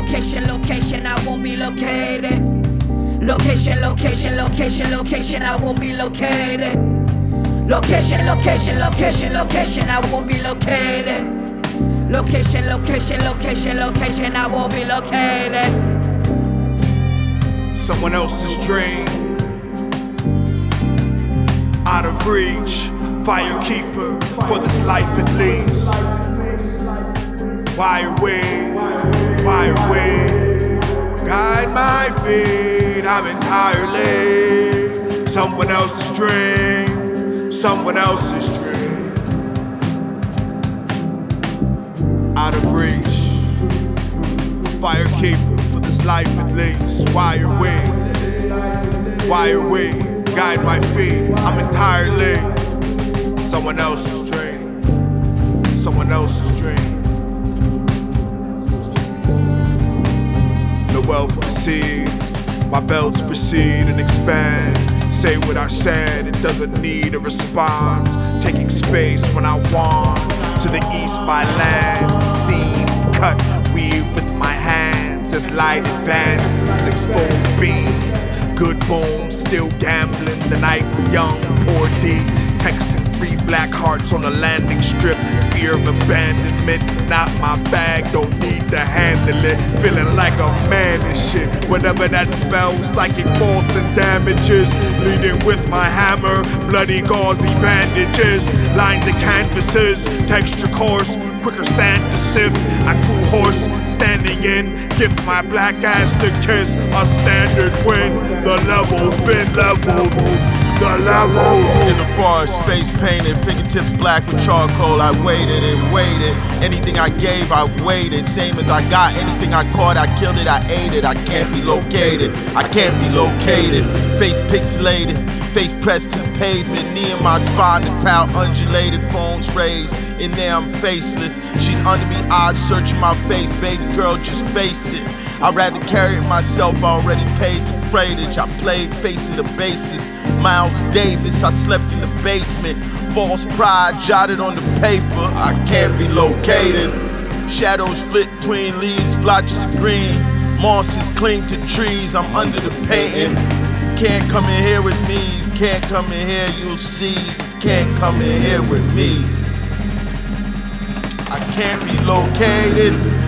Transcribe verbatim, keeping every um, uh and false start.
location, location, I won't be located. Location, location, location, location, I won't be located. Location, location, location, location, I won't be located. Location, location, location, location, I won't be located. Someone else's dream, out of reach, firekeeper for this life at least. Why away, why away? Guide my feet, I'm entirely someone else's dream, someone else's dream. Out of reach, firekeeper for this life at least. Why away, why away? Guide my feet, I'm entirely someone else's dream, someone else's dream. No wealth deceived, my belts recede and expand. Say what I said, it doesn't need a response. Taking space when I want, to the east by land. Seam, cut, weave with my hands as light advances, exposed beams. Good boom, still gambling, the night's young, poor deep. Texting three black hearts on a landing strip. Fear of abandonment, not my bag, don't need to handle it. Feeling like a man and shit. Whatever that spells, psychic faults and damages. Bleeding with my hammer, bloody gauzy bandages. Line the canvases, texture coarse, quicker sand to sift. I crew horse, standing in, give my black ass the kiss. A standard win, the level's been leveled. The levels. In the forest, face painted, fingertips black with charcoal. I waited and waited. Anything I gave, I waited. Same as I got. Anything I caught, I killed it, I ate it. I can't be located. I can't be located. Face pixelated, face pressed to the pavement. Knee in my spine, the crowd undulated, phones raised. In there I'm faceless. She's under me, eyes searching my face. Baby girl, just face it. I'd rather carry it myself, I already paid the freightage. I played facing the bases. Miles Davis, I slept in the basement. False pride jotted on the paper, I can't be located. Shadows flit between leaves, blotches of green. Mosses cling to trees, I'm under the painting. You can't come in here with me, you can't come in here, you'll see. You can't come in here with me. I can't be located.